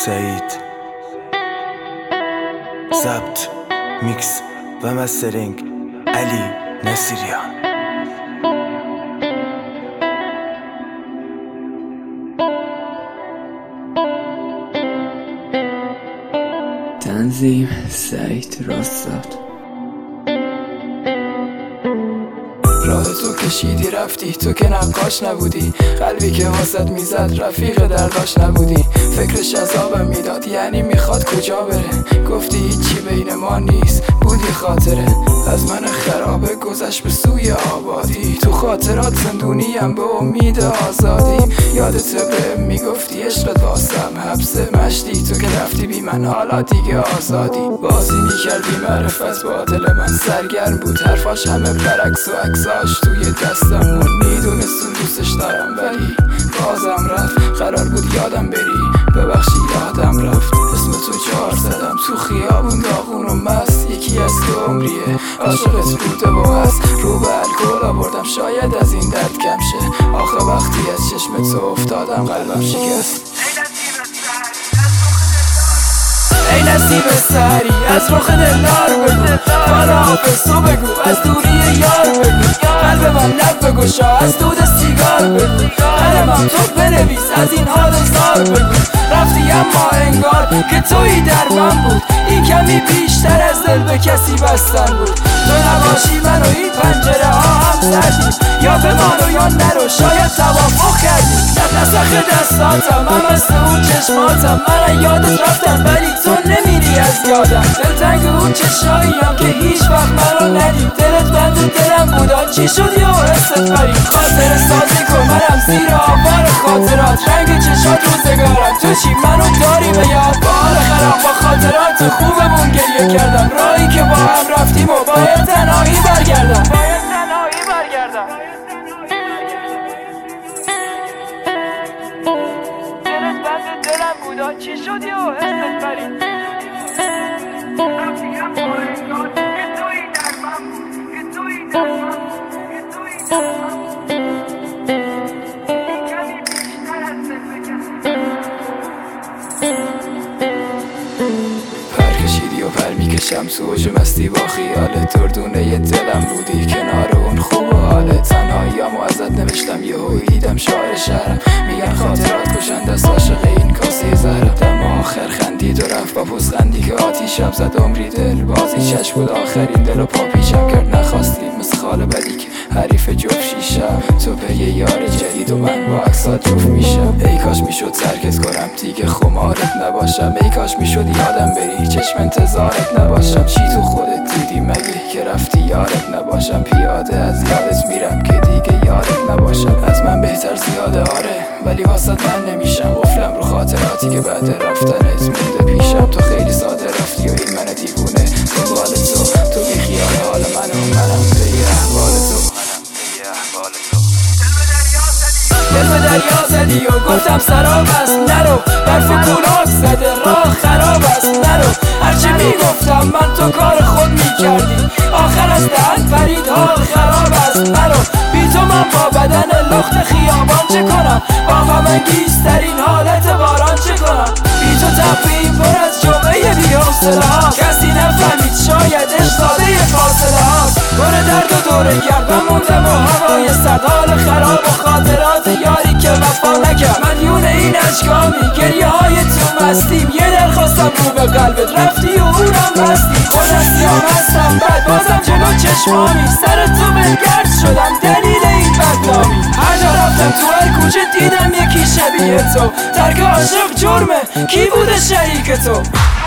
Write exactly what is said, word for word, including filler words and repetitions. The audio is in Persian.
سعید. ضبط، میکس و مسترینگ علی نصیریان. تنظیم سعید راستاد. راه تو کشیدی رفتی، تو که نقاش نبودی، قلبی که واسط میزد رفیق درداش نبودی. فکرش عذابم میداد، یعنی میخواد کجا بره. گفتی هیچی بین ما نیست، بودی خاطره از من خرابه گذشت به سوی آبادی. تو خاطرات زندونیم به امید آزادی. یادت به میگفتی عشقت واسم حبس مشتی، تو که رفتی بی من حالا دیگه آزادی. بازی میکردی معرفت با دل من سرگرم بود، حرفاش همه برعکس و عکساش توی دستم. میدونستون دوستش دارم ولی بازم رفت. قرار بود یادم بری، ببخشی یادم رفت. اسم تو جار زدم تو خیابون داغون و مست، یکی از تو عمریه عاشقت بوده و هست. رو به الکل آوردم شاید از این درد کم شه، آخه وقتی از چشم تو افتادم قلبم شکست. ای نصیب سری از رخ دلدار بگو، خداحافظ تو بگو، از دوری یار بگو. قلب من لب بگشا، از دود سیگار بگو. قلبم تو بنویس، از این حال زار بگو. رفتی اما انگار که تویی در من بود، این کمی بیشتر از دل به کسی بستن بود. تو نباشی من و این پنجره ها هم زدیم، یا بمان و یا نرو شاید توافق کردیم. نسخ دستاتم من مثل اون چشماتم، من یادت رفتم ولی تو نمیری از یادم. دلتنگ اون چشاییم که هیچ وقت منو ندید، دلت بند دلم بودا چی شد یا حست فرید. خاطر سازی کن منم زیر آوار خاطرات، رنگ چشات روزگارم تو چی منو داری به یاد. با حال خراب با خاطرات خوبمون گریه کردم، راهی که با هم رفتیم و باید تنهایی برگردم. باید تنهایی برگردم. دلت بند دلم بودا چی شد یا حست فرید. پر کشیدی و پر میکشم تو اوج مستی با خیالت، دردونه ی دلم بودی کنار اون خوب و حالت. تنهاییامو ازت نوشتم یهو دیدم شاعر شهرم، میگن خاطرات کشند از عاشق این کاسه زهرم. دم آخر خندید و رفت با پوزخندی که آتیشم زد عمری دل بازی چشم بود. آخرین دل و پا پیچم کرد نخواستی، مثل خال بدی که حریف جفت شیشم. تو به یه یار جدید و من با عکسات جفت میشم. ای کاش میشد ترکت کنم دیگه خمارت نباشم، ای کاش میشد یادم بری چشم انتظارت نباشم. چی تو خودت دیدی مگه که رفتی یارت نباشم. پیاده از یادت میرم که دیگه یارت نباشم. از من بهتر زیاده آره ولی واسط من نمیشم. قفلم رو خاطراتی که بعد رفتنت مونده پیشم. تو خیلی ساده رفتی و این من دیوونه دنبال تو. تو بی خیال حال منو منم پی احوال تو. دل به دریا زدی و گفتم سراب است نرو، برف و کولاک زده راه خراب است نرو. هرچی میگفتم من تو کار خود میکردی، آخر از دهن پرید حال خراب است نرو. بی تو من با بدن لخت خیابان چه کنم، با غم انگیزترین حالت باران چه کنم. بی تو تپه‌ای پر از جمعه بی حوصله ها، کسی نفهمید شاید عشق ساده فاصله هاست. پر درد و دوره گردم موندم و هوای سرد، حال خراب و خاطرات یاری که وفا نکرد. مدیون این اشکامی گریه های تو مستیم، یه درخواستم رو به قلبت رفتی و اونم بستی. خود از سیام هستم بعد بازم جلو چشمامی، سر تو بلگرد شدم دلیل این بدنامی. هر جا رفتم تو هر کوچه دیدم یکی شبیه تو، ترک عاشق جرمه کی بوده شریک تو.